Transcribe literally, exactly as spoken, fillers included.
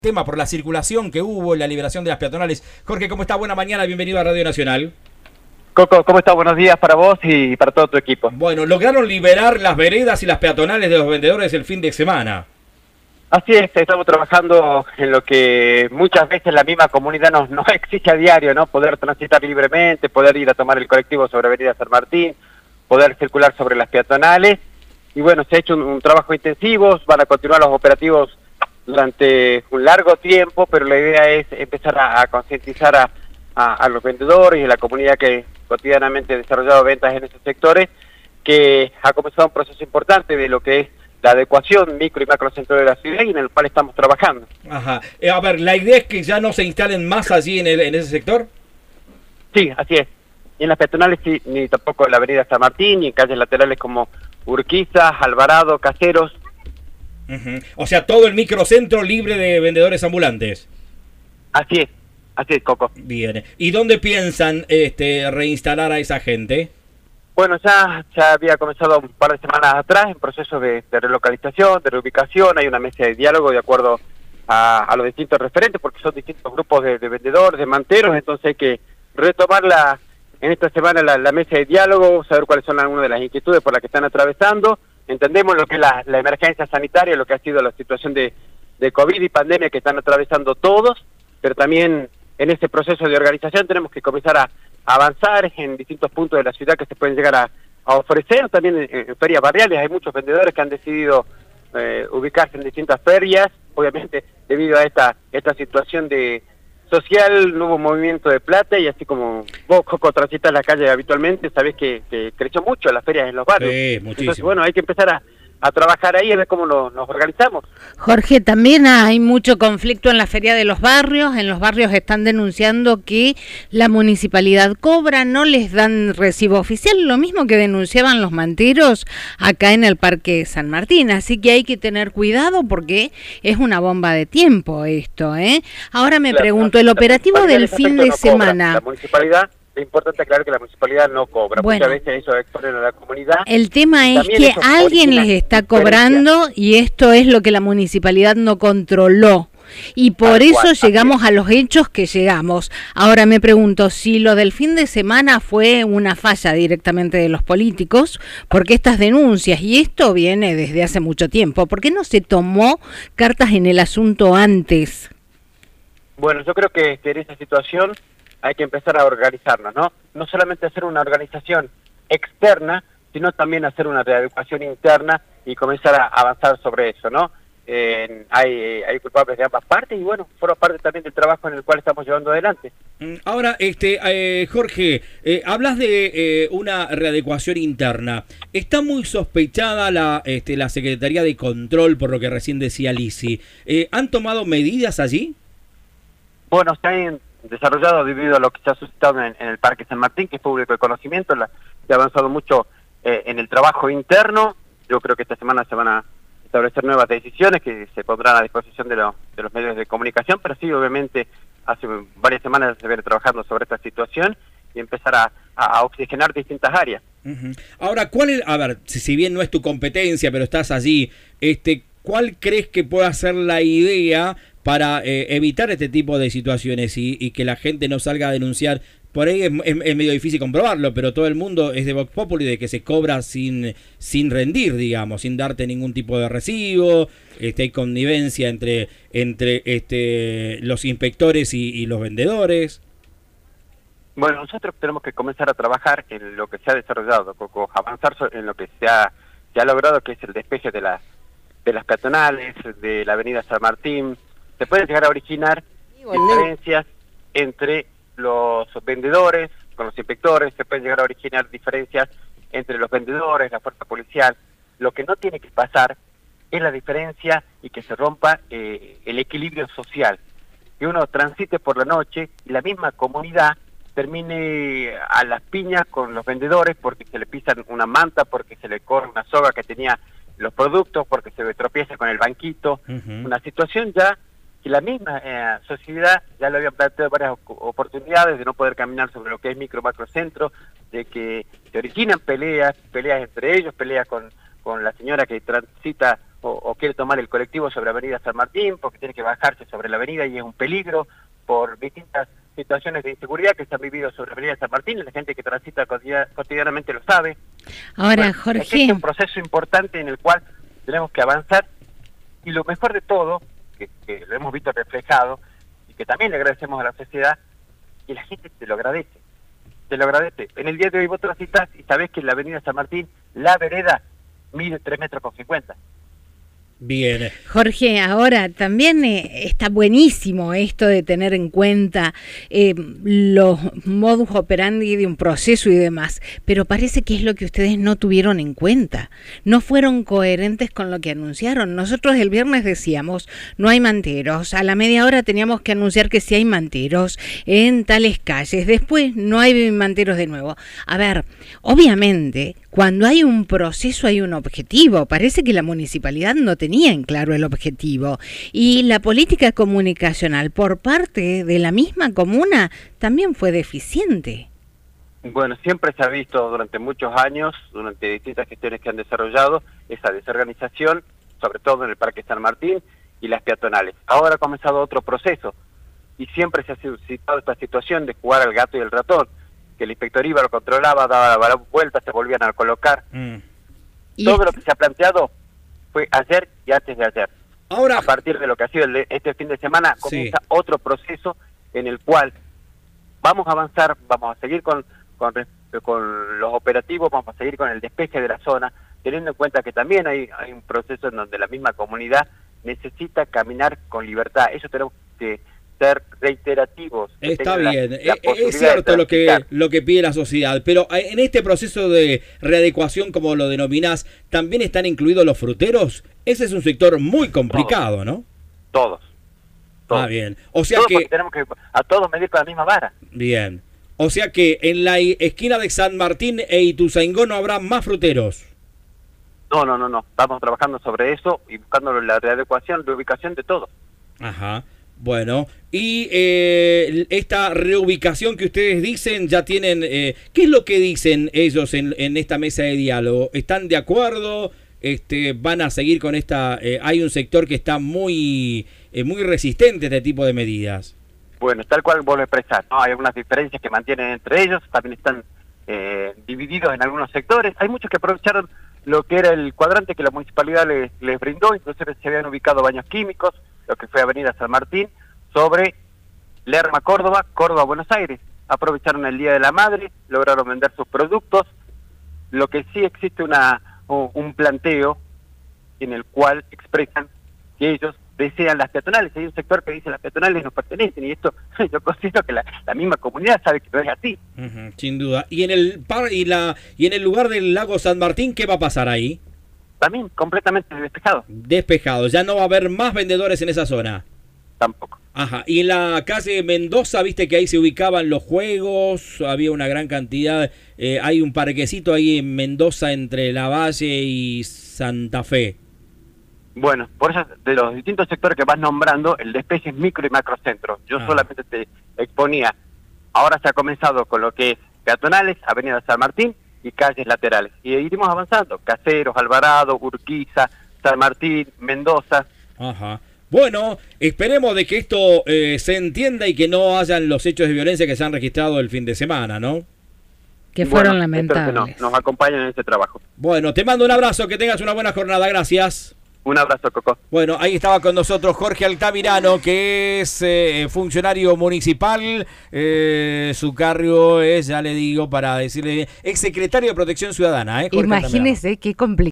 Tema por la circulación que hubo, la liberación de las peatonales. Jorge, ¿cómo está? Buena mañana, bienvenido a Radio Nacional. Coco, ¿cómo está? Buenos días para vos y para todo tu equipo. Bueno, lograron liberar las veredas y las peatonales de los vendedores el fin de semana. Así es, estamos trabajando en lo que muchas veces la misma comunidad nos, nos exige a diario, ¿no? Poder transitar libremente, poder ir a tomar el colectivo sobre Avenida San Martín, poder circular sobre las peatonales. Y bueno, se ha hecho un, un trabajo intensivo, van a continuar los operativos durante un largo tiempo, pero la idea es empezar a, a concientizar a, a, a los vendedores y a la comunidad que cotidianamente ha desarrollado ventas en esos sectores, que ha comenzado un proceso importante de lo que es la adecuación micro y macrocentro de la ciudad y en el cual estamos trabajando. Ajá. Eh, a ver, ¿la idea es que ya no se instalen más allí en, el, en ese sector? Sí, así es. Y en las peatonales sí, ni tampoco en la avenida San Martín, ni en calles laterales como Urquiza, Alvarado, Caseros. Uh-huh. O sea, todo el microcentro libre de vendedores ambulantes. Así es, así es, Coco. Bien. ¿Y dónde piensan este, reinstalar a esa gente? Bueno, ya, ya había comenzado un par de semanas atrás en proceso de, de relocalización, de reubicación. Hay una mesa de diálogo de acuerdo a, a los distintos referentes, porque son distintos grupos de, de vendedores, de manteros, entonces hay que retomar la, en esta semana la, la mesa de diálogo, saber cuáles son algunas de las inquietudes por las que están atravesando. Entendemos lo que es la, la emergencia sanitaria, lo que ha sido la situación de, de COVID y pandemia que están atravesando todos, pero también en ese proceso de organización tenemos que comenzar a, a avanzar en distintos puntos de la ciudad que se pueden llegar a, a ofrecer, también en, en ferias barriales. Hay muchos vendedores que han decidido eh, ubicarse en distintas ferias, obviamente debido a esta, esta situación de social, no hubo movimiento de plata y así como vos, Coco, transitas la calle habitualmente, sabés que, que creció mucho las ferias en los barrios. Sí, muchísimo. Entonces, bueno, hay que empezar a, a trabajar ahí, a ver cómo lo, nos organizamos. Jorge, también hay mucho conflicto en la feria de los barrios. En los barrios están denunciando que la municipalidad cobra, no les dan recibo oficial, lo mismo que denunciaban los manteros acá en el Parque San Martín. Así que hay que tener cuidado porque es una bomba de tiempo esto, ¿eh? Ahora me Claro, pregunto, el operativo del fin de no semana... La municipalidad... Es importante aclarar que la municipalidad no cobra. Bueno, muchas veces eso exponen a la comunidad. El tema es que alguien les está cobrando y esto es lo que la municipalidad no controló. Y por Tal eso cual, llegamos a los hechos que llegamos. Ahora me pregunto si lo del fin de semana fue una falla directamente de los políticos, porque estas denuncias, y esto viene desde hace mucho tiempo, ¿por qué no se tomó cartas en el asunto antes? Bueno, yo creo que, que en esa situación hay que empezar a organizarnos, ¿no? No solamente hacer una organización externa, sino también hacer una reeducación interna y comenzar a avanzar sobre eso, ¿no? Eh, hay, hay culpables de ambas partes y bueno, forma parte también del trabajo en el cual estamos llevando adelante. Ahora, este eh, Jorge, eh, hablas de eh, una readecuación interna. Está muy sospechada la, este, la Secretaría de Control, por lo que recién decía Lisi. Eh, ¿Han tomado medidas allí? Bueno, se han desarrollado debido a lo que se ha suscitado en, en el Parque San Martín, que es público de conocimiento. La, se ha avanzado mucho eh, en el trabajo interno. Yo creo que esta semana se van a establecer nuevas decisiones que se pondrán a disposición de, lo, de los medios de comunicación, pero sí, obviamente, hace varias semanas se viene trabajando sobre esta situación y empezar a, a, a oxigenar distintas áreas. Uh-huh. Ahora, ¿cuál es, a ver, si, si bien no es tu competencia, pero estás allí, este, ¿cuál crees que pueda ser la idea para eh, evitar este tipo de situaciones y, y que la gente no salga a denunciar? Por ahí es, es, es medio difícil comprobarlo, pero todo el mundo es de Vox Populi, de que se cobra sin sin rendir, digamos, sin darte ningún tipo de recibo. Este, hay connivencia entre entre este los inspectores y, y los vendedores. Bueno, nosotros tenemos que comenzar a trabajar en lo que se ha desarrollado, Coco, avanzar en lo que se ha, se ha logrado, que es el despeje de las de las peatonales, de la avenida San Martín. Se pueden llegar a originar diferencias entre los vendedores con los inspectores, se pueden llegar a originar diferencias entre los vendedores, la fuerza policial. Lo que no tiene que pasar es la diferencia y que se rompa eh, el equilibrio social. Que uno transite por la noche y la misma comunidad termine a las piñas con los vendedores porque se le pisan una manta, porque se le corre una soga que tenía los productos, porque se tropieza con el banquito. Uh-huh. Una situación ya que la misma eh, sociedad ya lo había planteado varias oportunidades de no poder caminar sobre lo que es micro macrocentro, de que se originan peleas, peleas entre ellos, peleas con, con la señora que transita o, o quiere tomar el colectivo sobre Avenida San Martín porque tiene que bajarse sobre la avenida y es un peligro por distintas situaciones de inseguridad que se han vivido sobre Avenida San Martín, y la gente que transita cotidianamente lo sabe. Ahora, bueno, Jorge... Este es un proceso importante en el cual tenemos que avanzar, y lo mejor de todo, que, que lo hemos visto reflejado, y que también le agradecemos a la sociedad, y la gente te lo agradece, te lo agradece. En el día de hoy vos transitas y sabés que en la Avenida San Martín, la vereda mide tres metros con cincuenta. Bien. Jorge, ahora también eh, está buenísimo esto de tener en cuenta eh, los modus operandi de un proceso y demás, pero parece que es lo que ustedes no tuvieron en cuenta. No fueron coherentes con lo que anunciaron. Nosotros el viernes decíamos, no hay manteros. A la media hora teníamos que anunciar que sí hay manteros en tales calles. Después no hay manteros de nuevo. A ver, obviamente, cuando hay un proceso hay un objetivo. Parece que la municipalidad no tenía en claro el objetivo, y la política comunicacional por parte de la misma comuna también fue deficiente. Bueno, siempre se ha visto durante muchos años, durante distintas gestiones que han desarrollado, esa desorganización, sobre todo en el Parque San Martín y las peatonales. Ahora ha comenzado otro proceso, y siempre se ha suscitado esta situación de jugar al gato y el ratón, que el inspector iba, lo controlaba, daba la vuelta, se volvían a colocar. Mm. Todo lo que se ha planteado fue ayer y antes de ayer. Ahora, a partir de lo que ha sido el, este fin de semana, comienza sí. otro proceso en el cual vamos a avanzar, vamos a seguir con, con, con los operativos, vamos a seguir con el despeje de la zona, teniendo en cuenta que también hay, hay un proceso en donde la misma comunidad necesita caminar con libertad. Eso tenemos que ser reiterativos. Está bien, la, la es cierto lo que, lo que pide la sociedad, pero en este proceso de readecuación, como lo denominás, ¿también están incluidos los fruteros? Ese es un sector muy complicado, todos, ¿no? Todos, todos. Ah, bien. O sea todos que tenemos que a todos medir con la misma vara. Bien. O sea que en la esquina de San Martín e Ituzaingó no habrá más fruteros. No, no, no, no. Estamos trabajando sobre eso y buscando la readecuación, reubicación de todos. Ajá. Bueno, y eh, esta reubicación que ustedes dicen, ya tienen, eh, ¿qué es lo que dicen ellos en, en esta mesa de diálogo? ¿Están de acuerdo? Este, ¿Van a seguir con esta? Eh, hay un sector que está muy, eh, muy resistente a este tipo de medidas. Bueno, tal cual vos lo expresás, ¿no? Hay algunas diferencias que mantienen entre ellos, también están eh, divididos en algunos sectores. Hay muchos que aprovecharon lo que era el cuadrante que la municipalidad les, les brindó, inclusive se habían ubicado baños químicos, lo que fue Avenida San Martín, sobre Lerma, Córdoba, Córdoba, Buenos Aires. Aprovecharon el Día de la Madre, lograron vender sus productos. Lo que sí existe una un planteo en el cual expresan que ellos desean las peatonales. Hay un sector que dice las peatonales nos pertenecen, y esto yo considero que la, la misma comunidad sabe que no es así. Uh-huh, sin duda. ¿Y en el par y la y en el lugar del lago San Martín qué va a pasar ahí? También completamente despejado. Despejado, ya no va a haber más vendedores en esa zona. Tampoco. Ajá, y en la calle Mendoza, viste que ahí se ubicaban los juegos, había una gran cantidad, eh, hay un parquecito ahí en Mendoza entre La Valle y Santa Fe. Bueno, por eso de los distintos sectores que vas nombrando, el despeje es micro y macrocentro. Yo ah. solamente te exponía, ahora se ha comenzado con lo que es peatonales, Avenida San Martín y calles laterales. Y iremos avanzando, Caseros, Alvarado, Urquiza, San Martín, Mendoza. Ajá. Bueno, esperemos de que esto eh, se entienda y que no hayan los hechos de violencia que se han registrado el fin de semana, ¿no? Que fueron bueno, lamentables. Que no, nos acompañan en este trabajo. Bueno, te mando un abrazo, que tengas una buena jornada, gracias. Un abrazo, Coco. Bueno, ahí estaba con nosotros Jorge Altamirano, que es eh, funcionario municipal. Eh, su cargo es, ya le digo, para decirle, exsecretario de Protección Ciudadana. ¿eh? Imagínese qué complicado.